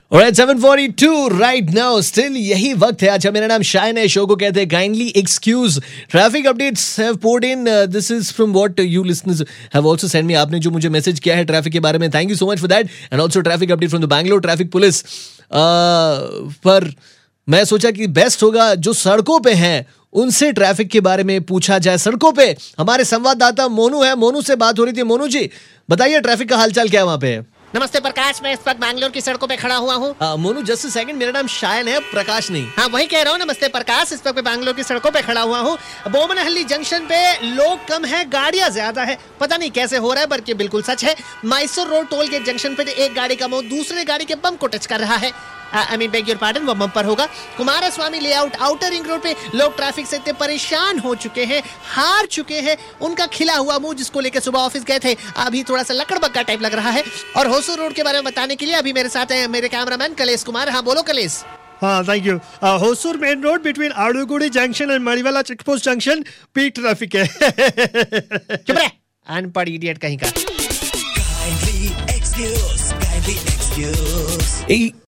Alright, 7:42 right now. Still यही वक्त है. अच्छा, मेरा नाम शायन है. शो को कहते हैं kindly excuse. Traffic updates have poured in. This is from what you listeners have also sent me. आपने जो मुझे मैसेज किया है ट्रैफिक के बारे में, thank you so much for that. And also traffic update from the Bangalore traffic police. पर मैं सोचा कि बेस्ट होगा जो सड़कों पे हैं उनसे ट्रैफिक के बारे में पूछा जाए. सड़कों पे हमारे संवाददाता मोनू है. मोनू से बात हो रही थी. मोनू जी बताइए ट्रैफिक का हालचाल क्या है वहाँ पे. नमस्ते प्रकाश, मैं इस वक्त बैंगलोर की सड़कों पे खड़ा हुआ हूँ. मोनू जस्ट सेकंड, मेरा नाम शायन है, प्रकाश नहीं. हाँ वही कह रहा हूँ. नमस्ते प्रकाश, इस वक्त मैं बैंगलोर की सड़कों पे खड़ा हुआ हूँ. बोमनहल्ली जंक्शन पे लोग कम है, गाड़ियाँ ज्यादा है. पता नहीं कैसे हो रहा है, बल्कि बिल्कुल सच है. Mysore road toll gate junction पे एक गाड़ी का मुंह दूसरे गाड़ी के बम को टच कर रहा है. I mean beg your pardon, वो बम्पर होगा. Kumaraswamy layout outer ring road पे लोग ट्रैफिक से इतने परेशान हो चुके हैं, हार चुके हैं. उनका खिला हुआ मुंह जिसको लेकर सुबह ऑफिस गए थे, अभी थोड़ा सा लकड़बग्गा टाइप लग रहा है. और होसूर रोड के बारे में बताने के लिए अभी मेरे साथ है मेरे कैमरामैन कलेश कुमार. हाँ बोलो कलेश. हाँ thank you. Hosur main road between Adugodi junction and Madiwala checkpost junction peak traffic है. चुप रहे अनपढ़ इडियट कहीं का.